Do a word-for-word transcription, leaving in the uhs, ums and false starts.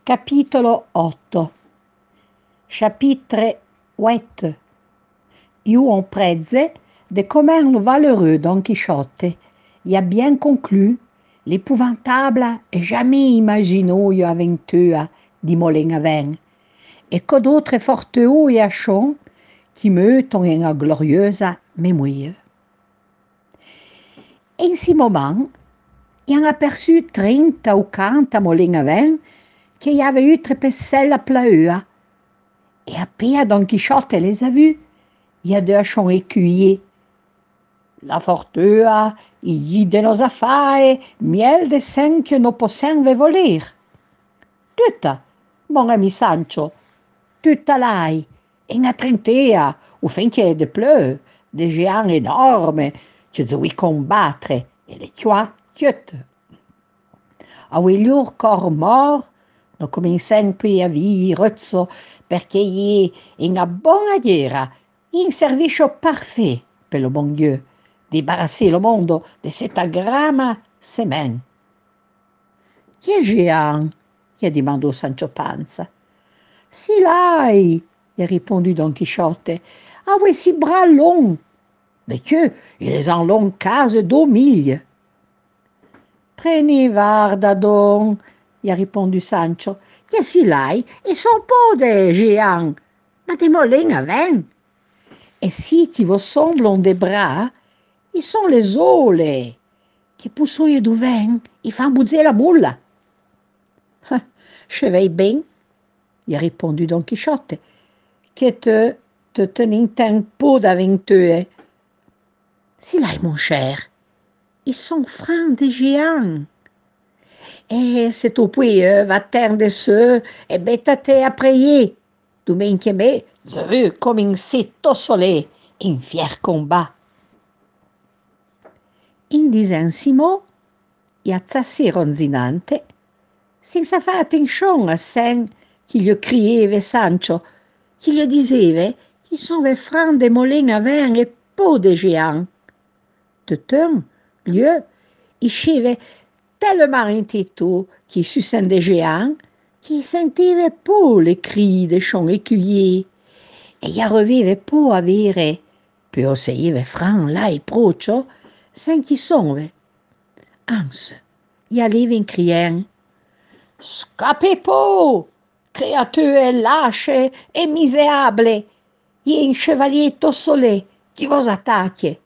Capitolo otto. Chapitre huit. Où on prese de comment le valeureux Don Quichotte y a bien conclu l'épouvantable et jamais imaginé aventure di Molin à Vent, et que d'autres forteaux et achons qui meurent en une glorieuse mémoire. En ce moment, il en aperçut trente ou quarante Molin à Vent qui avaient eu trépessé la plaeua. Et après Don Quichotte les a vus, il y a deux achons écuyers. La fortua, il de nos affaires, miel de sang que nous possèmes voler. Tutta, mon ami Sancho, tutta l'ai, en a trentea, ou fin qu'il y ait de pleu, des géants énormes que devi combattre, et les tuer toutes. A leur corps mort, nous commençons puis a vivre perché il est una bonne guerra, un service parfait per le bon Dieu, débarrasser le monde de cette grande semaine. Qui est géant? Gli ha demandé Sancho Panza. Si l'hai, gli ha répondu Don Quichotte, avec si bras longs, de que il les en longs quasi deux mille. Prenez varda donc, gli ha répondu Sancho, que si l'hai, ils sont pas des géants, mais des molins à vent. Et si qui vous semblent des bras, ils sont les oles, qui poussent du vent, ils font bouger la moule. Je vais bien, gli ha répondu Don Quichotte, que te, te tenint un peu d'aventure. Si l'hai, mon cher, ils sont francs des géants. Et c'est au puits, va terre de ceux, et bêtate à prier. Domen que me, je veux commencer tout soleil, un fier combat. In disant si mots, il a tassé ronzinante, senza fare attenzione a sen qui lui criait Sancho, qui lui disait qu'ils sont les francs des molins à vent et pas des géants. De temps, lieu, il chevait tellement intetto qu'il suçait des géants, qu'il sentivait pas les cris des chants écuyers, et il arrivait pas à dire, puis essayait franc là et procho, sans qu'il sonne. Ans, il allait en criant, Scapez pas, créature lâche et misérable, il y a un chevalier tout soleil qui vous attaque.